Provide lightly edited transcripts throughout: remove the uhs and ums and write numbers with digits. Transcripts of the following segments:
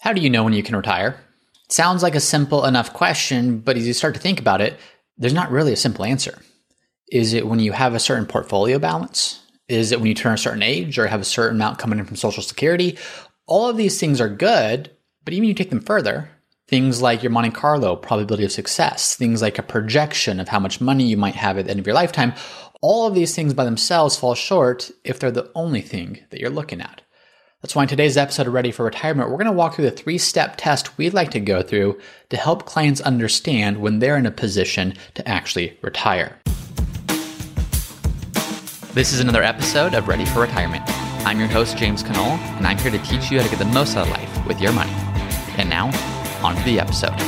How do you know when you can retire? It sounds like a simple enough question, but as you start to think about it, there's not really a simple answer. Is it when you have a certain portfolio balance? Is it when you turn a certain age or have a certain amount coming in from Social Security? All of these things are good, but even you take them further, things like your Monte Carlo probability of success, things like a projection of how much money you might have at the end of your lifetime, all of these things by themselves fall short if they're the only thing that you're looking at. That's why in today's episode of Ready for Retirement, we're going to walk through the 3-step test we'd like to go through to help clients understand when they're in a position to actually retire. This is another episode of Ready for Retirement. I'm your host, James Cannell, and I'm here to teach you how to get the most out of life with your money. And now, on to the episode.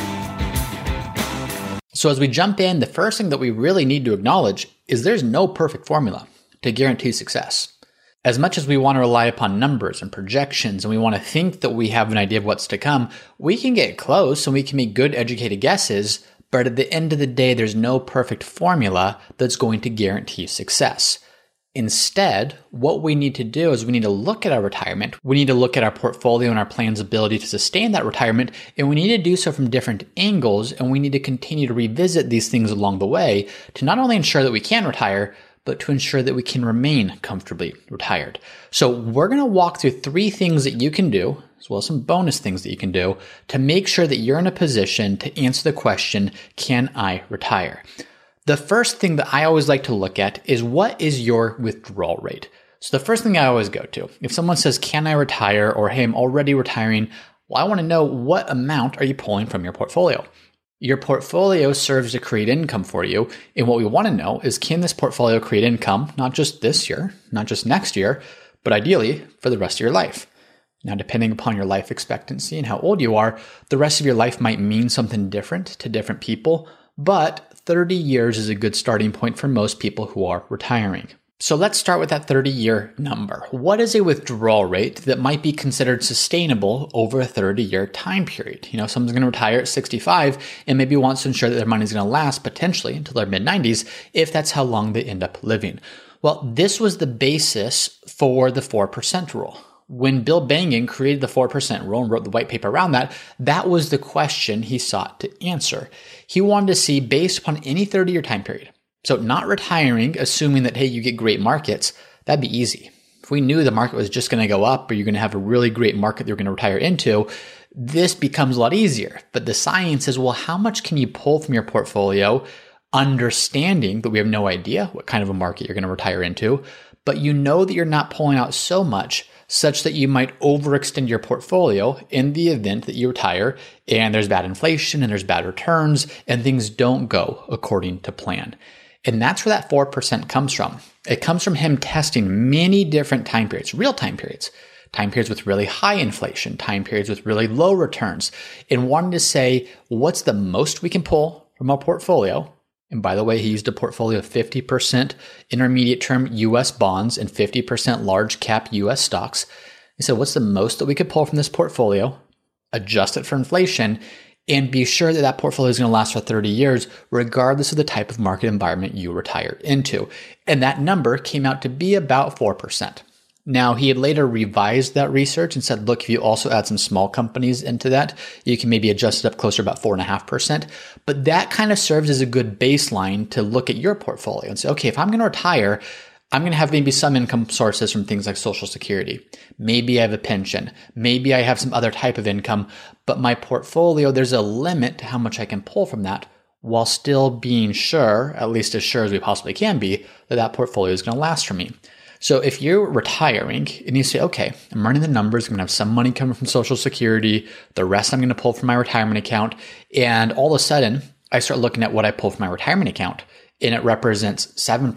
So as we jump in, the first thing that we really need to acknowledge is there's no perfect formula to guarantee success. As much as we want to rely upon numbers and projections and we want to think that we have an idea of what's to come, we can get close and we can make good educated guesses, but at the end of the day, there's no perfect formula that's going to guarantee success. Instead, what we need to do is we need to look at our retirement, we need to look at our portfolio and our plan's ability to sustain that retirement, and we need to do so from different angles, and we need to continue to revisit these things along the way to not only ensure that we can retire, but to ensure that we can remain comfortably retired. So we're going to walk through 3 things that you can do, as well as some bonus things that you can do to make sure that you're in a position to answer the question, can I retire? The first thing that I always like to look at is what is your withdrawal rate? So the first thing I always go to, if someone says, can I retire? Or, hey, I'm already retiring. Well, I want to know what amount are you pulling from your portfolio? Your portfolio serves to create income for you. And what we want to know is, can this portfolio create income, not just this year, not just next year, but ideally for the rest of your life? Now, depending upon your life expectancy and how old you are, the rest of your life might mean something different to different people, but 30 years is a good starting point for most people who are retiring. So let's start with that 30-year number. What is a withdrawal rate that might be considered sustainable over a 30-year time period? Someone's going to retire at 65 and maybe wants to ensure that their money is going to last potentially until their mid-90s if that's how long they end up living. Well, this was the basis for the 4% rule. When Bill Bengen created the 4% rule and wrote the white paper around that, that was the question he sought to answer. He wanted to see, based upon any 30-year time period, so not retiring, assuming that, hey, you get great markets, that'd be easy. If we knew the market was just going to go up or you're going to have a really great market that you're going to retire into, this becomes a lot easier. But the science is, well, how much can you pull from your portfolio, understanding that we have no idea what kind of a market you're going to retire into, but you know that you're not pulling out so much such that you might overextend your portfolio in the event that you retire and there's bad inflation and there's bad returns and things don't go according to plan. And that's where that 4% comes from. It comes from him testing many different time periods, real time periods with really high inflation, time periods with really low returns, and wanting to say, what's the most we can pull from our portfolio? And by the way, he used a portfolio of 50% intermediate term US bonds and 50% large cap US stocks. He said, what's the most that we could pull from this portfolio, adjust it for inflation, and be sure that that portfolio is going to last for 30 years, regardless of the type of market environment you retire into. And that number came out to be about 4%. Now, he had later revised that research and said, look, if you also add some small companies into that, you can maybe adjust it up closer to about 4.5%. But that kind of serves as a good baseline to look at your portfolio and say, okay, if I'm going to retire, I'm going to have maybe some income sources from things like Social Security. Maybe I have a pension. Maybe I have some other type of income. But my portfolio, there's a limit to how much I can pull from that while still being sure, at least as sure as we possibly can be, that that portfolio is going to last for me. So if you're retiring and you say, okay, I'm running the numbers, I'm going to have some money coming from Social Security, the rest I'm going to pull from my retirement account, and all of a sudden I start looking at what I pull from my retirement account and it represents 7%,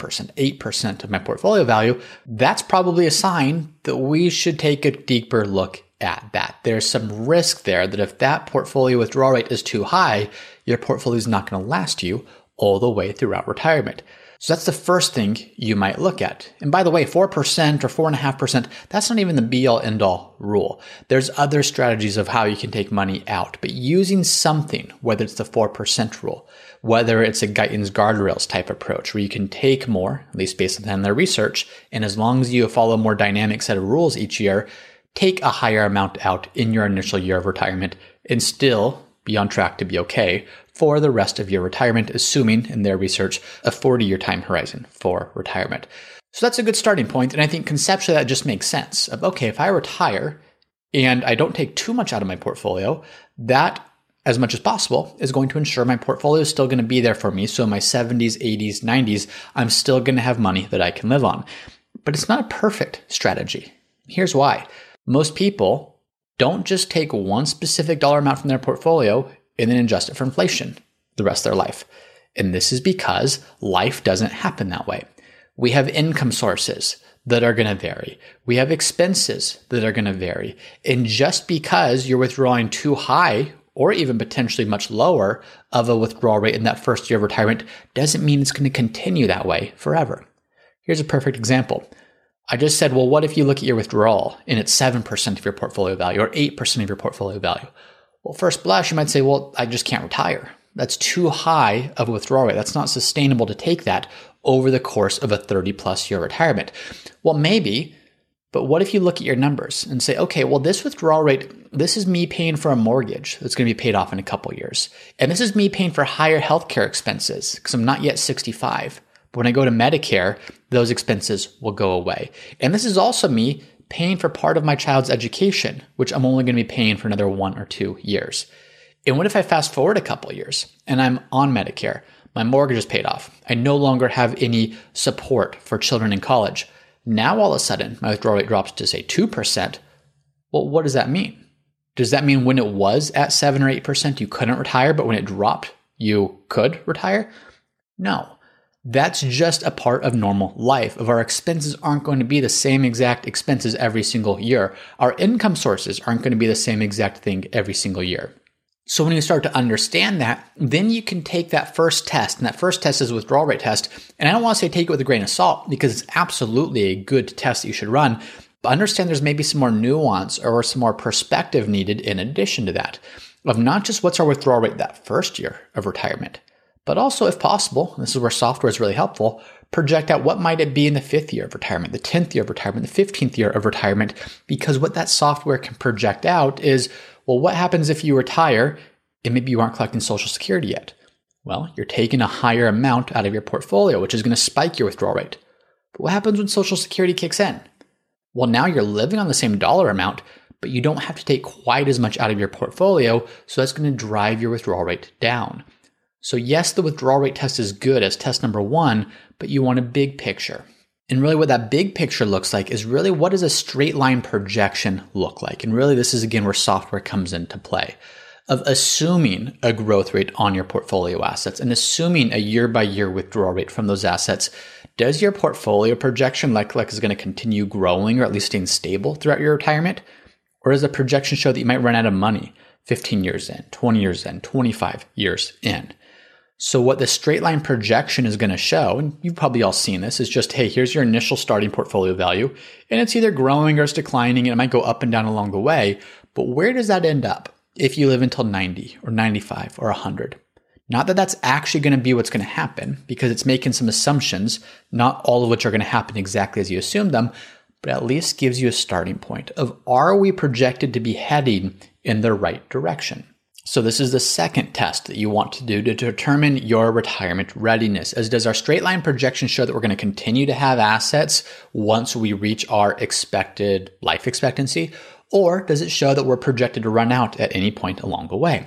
8% of my portfolio value, that's probably a sign that we should take a deeper look at that. There's some risk there that if that portfolio withdrawal rate is too high, your portfolio is not going to last you all the way throughout retirement. So that's the first thing you might look at. And by the way, 4% or 4.5%, that's not even the be-all end-all rule. There's other strategies of how you can take money out, but using something, whether it's the 4% rule, whether it's a Guyton's guardrails type approach where you can take more, at least based on their research, and as long as you follow a more dynamic set of rules each year, take a higher amount out in your initial year of retirement and still be on track to be okay for the rest of your retirement, assuming in their research a 40-year time horizon for retirement. So that's a good starting point. And I think conceptually that just makes sense of, okay, if I retire and I don't take too much out of my portfolio, that as much as possible is going to ensure my portfolio is still going to be there for me. So in my 70s, 80s, 90s, I'm still going to have money that I can live on. But it's not a perfect strategy. Here's why. Most people don't just take one specific dollar amount from their portfolio and then adjust it for inflation the rest of their life. And this is because life doesn't happen that way. We have income sources that are going to vary. We have expenses that are going to vary. And just because you're withdrawing too high or even potentially much lower of a withdrawal rate in that first year of retirement doesn't mean it's going to continue that way forever. Here's a perfect example. I just said, well, what if you look at your withdrawal and it's 7% of your portfolio value or 8% of your portfolio value? Well, first blush, you might say, well, I just can't retire. That's too high of a withdrawal rate. That's not sustainable to take that over the course of a 30+ year retirement. Well, maybe, but what if you look at your numbers and say, okay, well, this withdrawal rate, this is me paying for a mortgage that's going to be paid off in a couple years. And this is me paying for higher healthcare expenses because I'm not yet 65. But when I go to Medicare, those expenses will go away. And this is also me paying for part of my child's education, which I'm only going to be paying for another 1 or 2 years. And what if I fast forward a couple of years and I'm on Medicare? My mortgage is paid off. I no longer have any support for children in college. Now, all of a sudden, my withdrawal rate drops to, say, 2%. Well, what does that mean? Does that mean when it was at 7 or 8%, you couldn't retire, but when it dropped, you could retire? No. That's just a part of normal life. Of our expenses aren't going to be the same exact expenses every single year. Our income sources aren't going to be the same exact thing every single year. So when you start to understand that, then you can take that first test, and that first test is a withdrawal rate test. And I don't want to say take it with a grain of salt because it's absolutely a good test that you should run, but understand there's maybe some more nuance or some more perspective needed in addition to that of not just what's our withdrawal rate that first year of retirement, but also, if possible, this is where software is really helpful, project out what might it be in the 5th year of retirement, the 10th year of retirement, the 15th year of retirement, because what that software can project out is, well, what happens if you retire and maybe you aren't collecting Social Security yet? Well, you're taking a higher amount out of your portfolio, which is going to spike your withdrawal rate. But what happens when Social Security kicks in? Well, now you're living on the same dollar amount, but you don't have to take quite as much out of your portfolio, so that's going to drive your withdrawal rate down. So yes, the withdrawal rate test is good as test number 1, but you want a big picture. And really what that big picture looks like is really what does a straight line projection look like? And really this is again where software comes into play of assuming a growth rate on your portfolio assets and assuming a year by year withdrawal rate from those assets. Does your portfolio projection look like it's going to continue growing or at least staying stable throughout your retirement? Or does the projection show that you might run out of money 15 years in, 20 years in, 25 years in? So what the straight line projection is going to show, and you've probably all seen this, is just, hey, here's your initial starting portfolio value, and it's either growing or it's declining, and it might go up and down along the way. But where does that end up if you live until 90 or 95 or 100? Not that that's actually going to be what's going to happen, because it's making some assumptions, not all of which are going to happen exactly as you assume them, but at least gives you a starting point of, are we projected to be heading in the right direction? So this is the second test that you want to do to determine your retirement readiness. As does our straight line projection show that we're going to continue to have assets once we reach our expected life expectancy? Or does it show that we're projected to run out at any point along the way?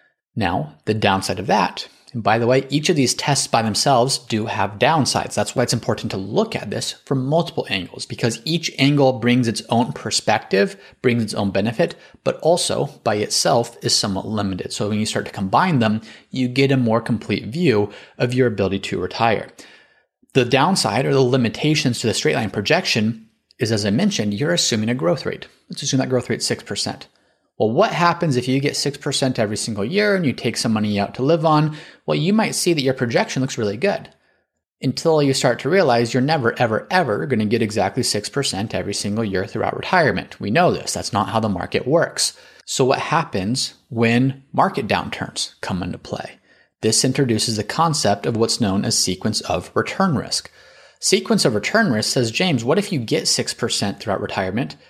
Now, the downside of that, and by the way, each of these tests by themselves do have downsides. That's why it's important to look at this from multiple angles, because each angle brings its own perspective, brings its own benefit, but also by itself is somewhat limited. So when you start to combine them, you get a more complete view of your ability to retire. The downside or the limitations to the straight line projection is, as I mentioned, you're assuming a growth rate. Let's assume that growth rate is 6%. Well, what happens if you get 6% every single year and you take some money out to live on? Well, you might see that your projection looks really good until you start to realize you're never, ever, ever going to get exactly 6% every single year throughout retirement. We know this. That's not how the market works. So what happens when market downturns come into play? This introduces the concept of what's known as sequence of return risk. Sequence of return risk says, James, what if you get 6% throughout retirement,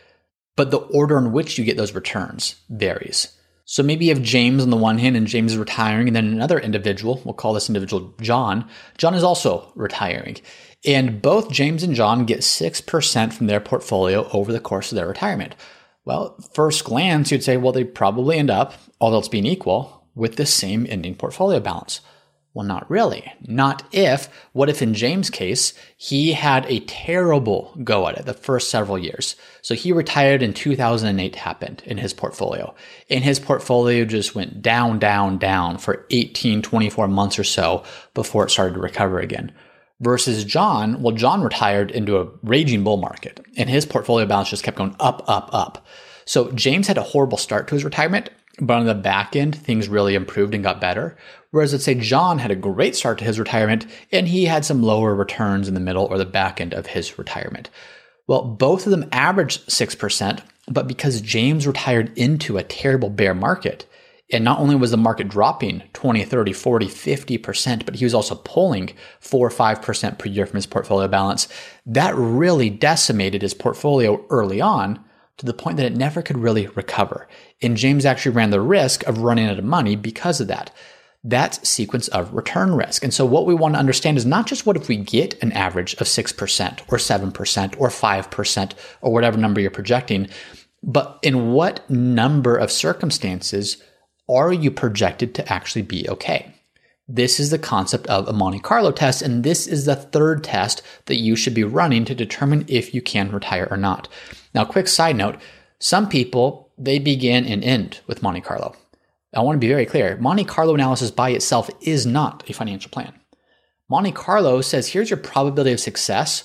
but the order in which you get those returns varies. So maybe you have James on the one hand, and James is retiring, and then another individual, we'll call this individual John. John is also retiring. And both James and John get 6% from their portfolio over the course of their retirement. Well, first glance, you'd say, well, they probably end up, all else being equal, with the same ending portfolio balance. Well, not really. Not if. What if in James' case, he had a terrible go at it the first several years? So he retired in 2008 happened in his portfolio. And his portfolio just went down, down, down for 18, 24 months or so before it started to recover again. Versus John, well, John retired into a raging bull market and his portfolio balance just kept going up, up, up. So James had a horrible start to his retirement, but on the back end, things really improved and got better. Whereas let's say John had a great start to his retirement and he had some lower returns in the middle or the back end of his retirement. Well, both of them averaged 6%, but because James retired into a terrible bear market, and not only was the market dropping 20, 30, 40, 50%, but he was also pulling 4 or 5% per year from his portfolio balance, that really decimated his portfolio early on to the point that it never could really recover. And James actually ran the risk of running out of money because of that. That's sequence of return risk. And so what we want to understand is not just what if we get an average of 6% or 7% or 5% or whatever number you're projecting, but in what number of circumstances are you projected to actually be okay? This is the concept of a Monte Carlo test, and this is the third test that you should be running to determine if you can retire or not. Now, quick side note, some people, they begin and end with Monte Carlo. I want to be very clear. Monte Carlo analysis by itself is not a financial plan. Monte Carlo says, here's your probability of success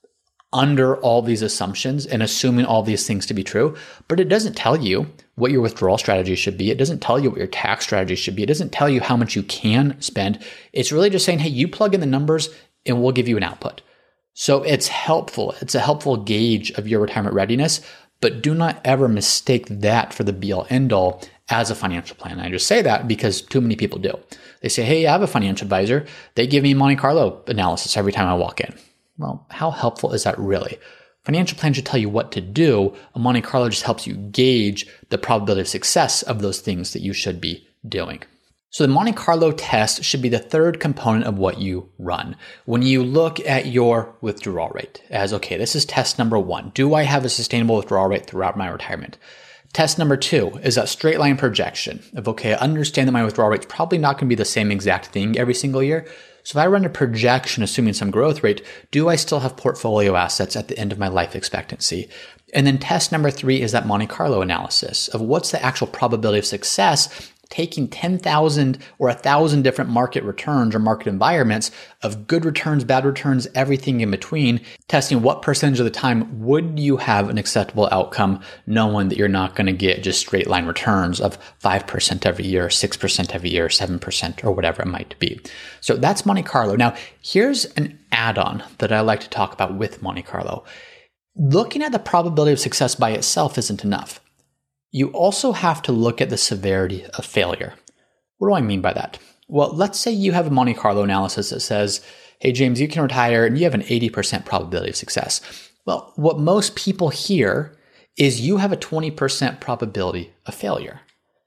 under all these assumptions and assuming all these things to be true, but it doesn't tell you what your withdrawal strategy should be. It doesn't tell you what your tax strategy should be. It doesn't tell you how much you can spend. It's really just saying, hey, you plug in the numbers and we'll give you an output. So it's helpful. It's a helpful gauge of your retirement readiness, but do not ever mistake that for the be-all end-all as a financial plan. I just say that because too many people do. They say, hey, I have a financial advisor. They give me Monte Carlo analysis every time I walk in. Well, how helpful is that really? Financial plan should tell you what to do. A Monte Carlo just helps you gauge the probability of success of those things that you should be doing. So the Monte Carlo test should be the third component of what you run. When you look at your withdrawal rate as, okay, this is test number 1. Do I have a sustainable withdrawal rate throughout my retirement? Test number 2 is that straight line projection of, okay, I understand that my withdrawal rate's probably not going to be the same exact thing every single year. So if I run a projection assuming some growth rate, do I still have portfolio assets at the end of my life expectancy? And then test number 3 is that Monte Carlo analysis of what's the actual probability of success taking 10,000 or 1,000 different market returns or market environments of good returns, bad returns, everything in between, testing what percentage of the time would you have an acceptable outcome, knowing that you're not going to get just straight line returns of 5% every year, 6% every year, 7%, or whatever it might be. So that's Monte Carlo. Now, here's an add-on that I like to talk about with Monte Carlo. Looking at the probability of success by itself isn't enough. You also have to look at the severity of failure. What do I mean by that? Well, let's say you have a Monte Carlo analysis that says, hey, James, you can retire and you have an 80% probability of success. Well, what most people hear is you have a 20% probability of failure.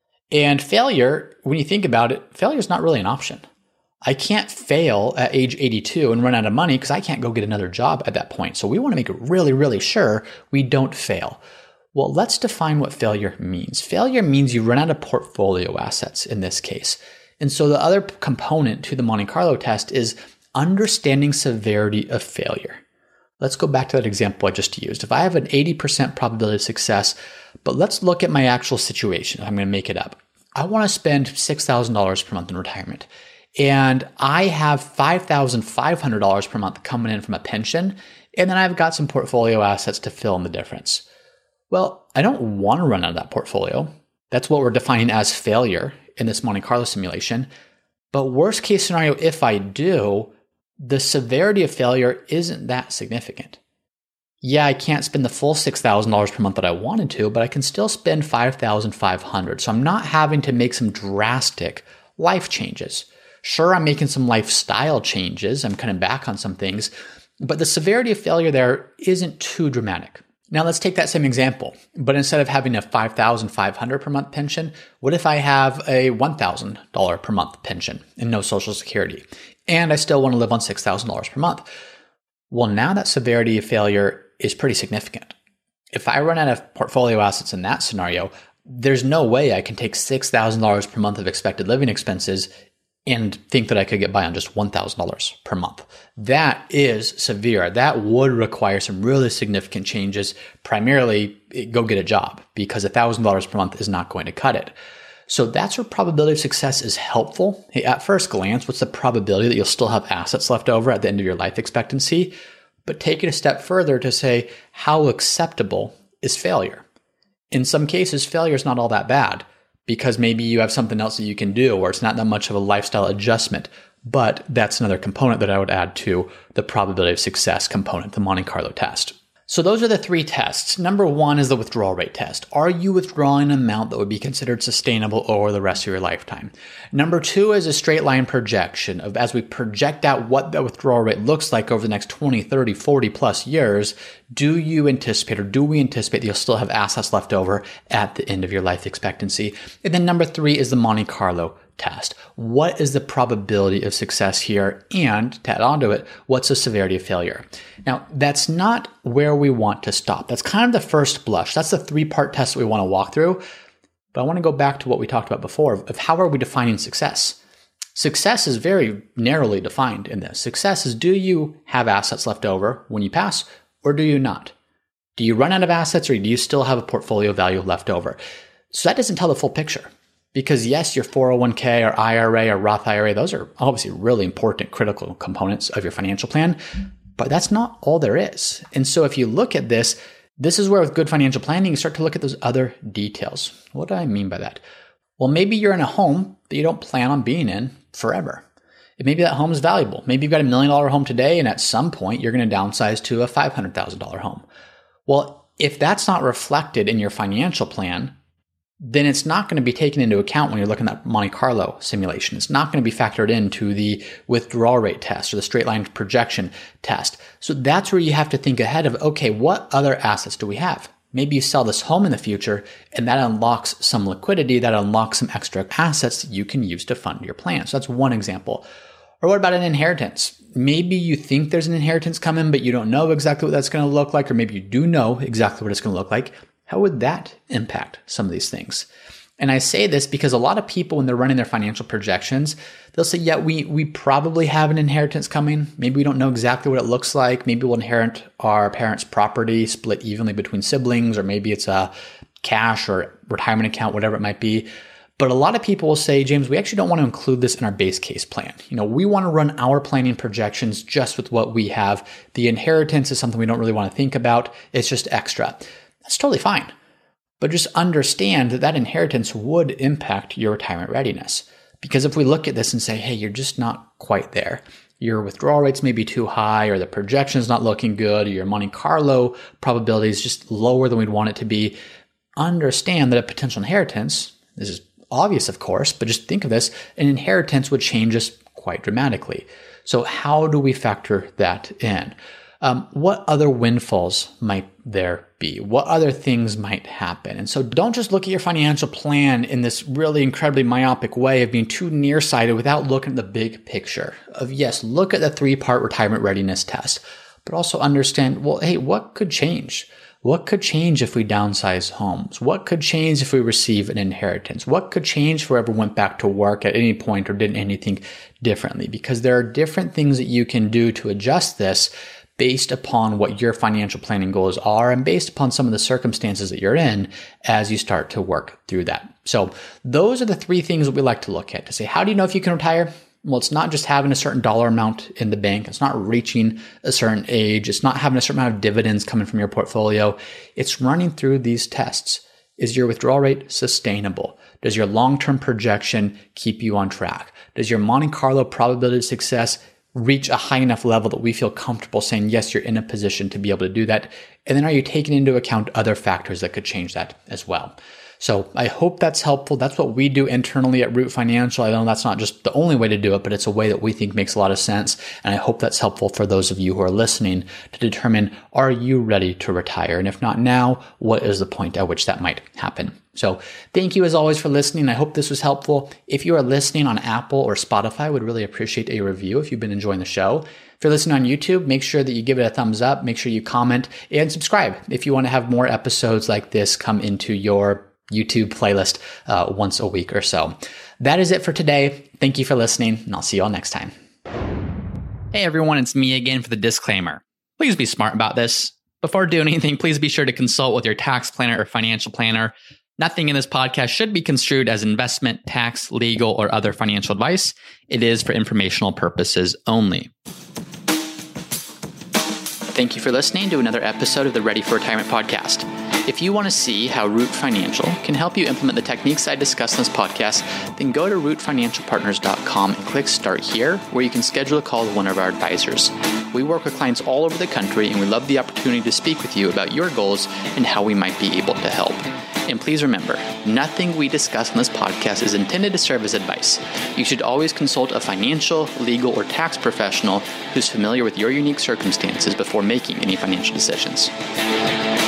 And failure, when you think about it, failure is not really an option. I can't fail at age 82 and run out of money because I can't go get another job at that point. So we want to make it really, really sure we don't fail. Well, let's define what failure means. Failure means you run out of portfolio assets in this case. And so the other component to the Monte Carlo test is understanding severity of failure. Let's go back to that example I just used. If I have an 80% probability of success, but let's look at my actual situation. I'm going to make it up. I want to spend $6,000 per month in retirement. And I have $5,500 per month coming in from a pension. And then I've got some portfolio assets to fill in the difference. Well, I don't want to run out of that portfolio. That's what we're defining as failure in this Monte Carlo simulation. But worst case scenario, if I do, the severity of failure isn't that significant. Yeah, I can't spend the full $6,000 per month that I wanted to, but I can still spend $5,500. So I'm not having to make some drastic life changes. Sure, I'm making some lifestyle changes. I'm cutting back on some things, but the severity of failure there isn't too dramatic. Now let's take that same example, but instead of having a $5,500 per month pension, what if I have a $1,000 per month pension and no Social Security, and I still want to live on $6,000 per month? Well, now that severity of failure is pretty significant. If I run out of portfolio assets in that scenario, there's no way I can take $6,000 per month of expected living expenses and think that I could get by on just $1,000 per month. That is severe. That would require some really significant changes. Primarily, go get a job, because $1,000 per month is not going to cut it. So that's where probability of success is helpful. Hey, at first glance, what's the probability that you'll still have assets left over at the end of your life expectancy? But take it a step further to say, how acceptable is failure? In some cases, failure is not all that bad, because maybe you have something else that you can do, or it's not that much of a lifestyle adjustment. But that's another component that I would add to the probability of success component, the Monte Carlo test. So those are the three tests. Number one is the withdrawal rate test. Are you withdrawing an amount that would be considered sustainable over the rest of your lifetime? Number two is a straight line projection of, as we project out what the withdrawal rate looks like over the next 20, 30, 40 plus years, do you anticipate, or do we anticipate that you'll still have assets left over at the end of your life expectancy? And then number three is the Monte Carlo test. What is the probability of success here? And to add on to it, what's the severity of failure? Now, that's not where we want to stop. That's kind of the first blush. That's the three-part test that we want to walk through. But I want to go back to what we talked about before of how are we defining success? Success is very narrowly defined in this. Success is, do you have assets left over when you pass, or do you not? Do you run out of assets, or do you still have a portfolio value left over? So that doesn't tell the full picture. Because yes, your 401k or IRA or Roth IRA, those are obviously really important, critical components of your financial plan, but that's not all there is. And so if you look at this, this is where with good financial planning, you start to look at those other details. What do I mean by that? Well, maybe you're in a home that you don't plan on being in forever. And maybe that home is valuable. Maybe you've got $1 million home today, and at some point you're going to downsize to a $500,000 home. Well, if that's not reflected in your financial plan, then it's not going to be taken into account when you're looking at Monte Carlo simulation. It's not going to be factored into the withdrawal rate test or the straight line projection test. So that's where you have to think ahead of, okay, what other assets do we have? Maybe you sell this home in the future, and that unlocks some liquidity, that unlocks some extra assets that you can use to fund your plan. So that's one example. Or what about an inheritance? Maybe you think there's an inheritance coming, but you don't know exactly what that's going to look like, or maybe you do know exactly what it's going to look like. How would that impact some of these things? And I say this because a lot of people, when they're running their financial projections, they'll say, yeah, we probably have an inheritance coming. Maybe we don't know exactly what it looks like. Maybe we'll inherit our parents' property split evenly between siblings, or maybe it's a cash or retirement account, whatever it might be. But a lot of people will say, James, we actually don't want to include this in our base case plan. We want to run our planning projections just with what we have. The inheritance is something we don't really want to think about. It's just extra. That's totally fine. But just understand that that inheritance would impact your retirement readiness. Because if we look at this and say, hey, you're just not quite there. Your withdrawal rates may be too high, or the projection is not looking good, or your Monte Carlo probability is just lower than we'd want it to be. Understand that a potential inheritance, this is obvious, of course, but just think of this, an inheritance would change us quite dramatically. So how do we factor that in? What other windfalls might there be? What other things might happen? And so don't just look at your financial plan in this really incredibly myopic way of being too nearsighted without looking at the big picture of, yes, look at the three-part retirement readiness test, but also understand, well, hey, what could change? What could change if we downsize homes? What could change if we receive an inheritance? What could change if we ever went back to work at any point or did anything differently? Because there are different things that you can do to adjust this based upon what your financial planning goals are and based upon some of the circumstances that you're in as you start to work through that. So those are the three things that we like to look at to say, how do you know if you can retire? Well, it's not just having a certain dollar amount in the bank. It's not reaching a certain age. It's not having a certain amount of dividends coming from your portfolio. It's running through these tests. Is your withdrawal rate sustainable? Does your long-term projection keep you on track? Does your Monte Carlo probability of success reach a high enough level that we feel comfortable saying, yes, you're in a position to be able to do that? And then are you taking into account other factors that could change that as well? So I hope that's helpful. That's what we do internally at Root Financial. I know that's not just the only way to do it, but it's a way that we think makes a lot of sense. And I hope that's helpful for those of you who are listening to determine, are you ready to retire? And if not now, what is the point at which that might happen? So thank you as always for listening. I hope this was helpful. If you are listening on Apple or Spotify, I would really appreciate a review if you've been enjoying the show. If you're listening on YouTube, make sure that you give it a thumbs up, make sure you comment and subscribe if you want to have more episodes like this come into your YouTube playlist once a week or so. That is it for today. Thank you for listening, and I'll see you all next time. Hey everyone, it's me again for the disclaimer. Please be smart about this. Before doing anything, please be sure to consult with your tax planner or financial planner. Nothing in this podcast should be construed as investment, tax, legal, or other financial advice. It is for informational purposes only. Thank you for listening to another episode of the Ready for Retirement podcast. If you want to see how Root Financial can help you implement the techniques I discussed in this podcast, then go to rootfinancialpartners.com and click Start Here, where you can schedule a call with one of our advisors. We work with clients all over the country, and we love the opportunity to speak with you about your goals and how we might be able to help. And please remember, nothing we discuss in this podcast is intended to serve as advice. You should always consult a financial, legal, or tax professional who's familiar with your unique circumstances before making any financial decisions.